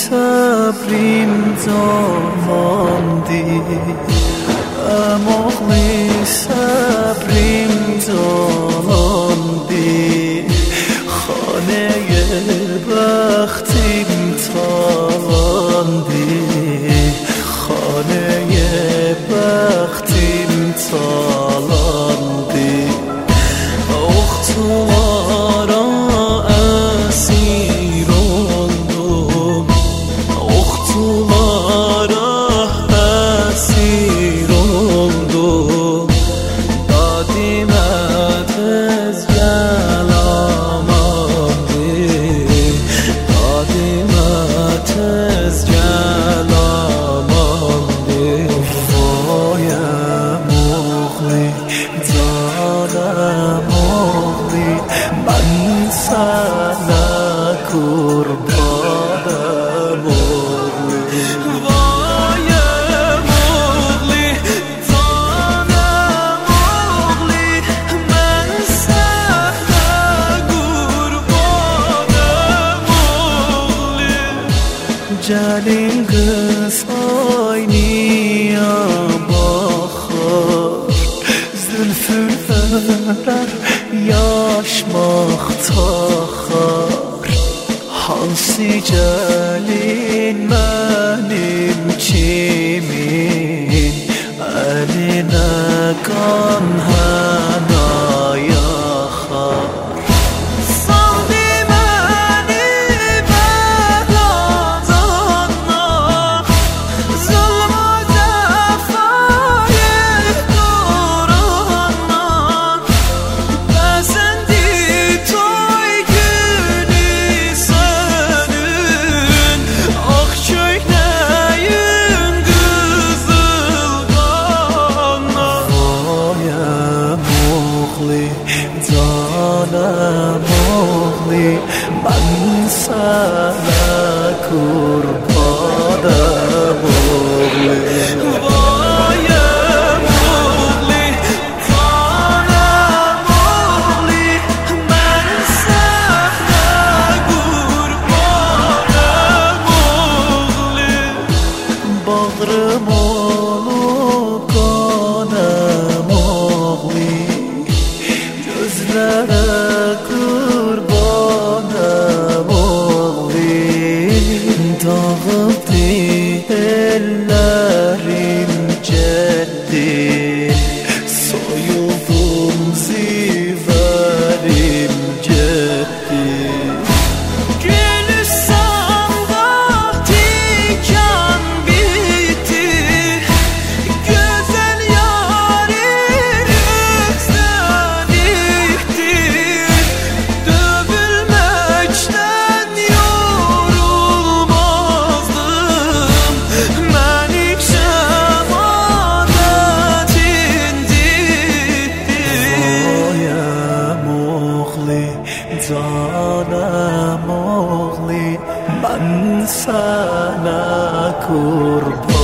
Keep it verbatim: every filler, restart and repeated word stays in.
صبریم زماندی اماغلی صبریم زماندی خانه بختیم تالاندی خانه بختیم تالاندی اختوارا اسیر oldum اختوارا اسیر oldum دادیمت از جلاماندی دادیمت از جلاماندی وایم اغلی دارم اغلی من sana kurbanım oğli Vayem oğli canım oğli ben sana kurbanım oğli Celin kız aynaya bakar Zülfü örer yaş maktakar Hansı celin benim kimin Eline kan hana yakar Saldı beni beladanlar Zulmü cefayı duranlar Bezendi toy günü senin Ah kökneyin kızıl kanlar Vayem oğli canım oğli Ben sana kurbanım oğli Vayem oğli canım oğli Ben sana kurbanım oğli Bağrım olup kanım oğli Gözlere kurbanım oğli Dağıldı ellerim cennet Soyuldum ziverim cennet Gülistan'da diken bitti Güzel yarim özlenikti Dövülmekten yorulmazdım Menik şemadetin ditti Vayem oğli canım oğli Ben sana kurban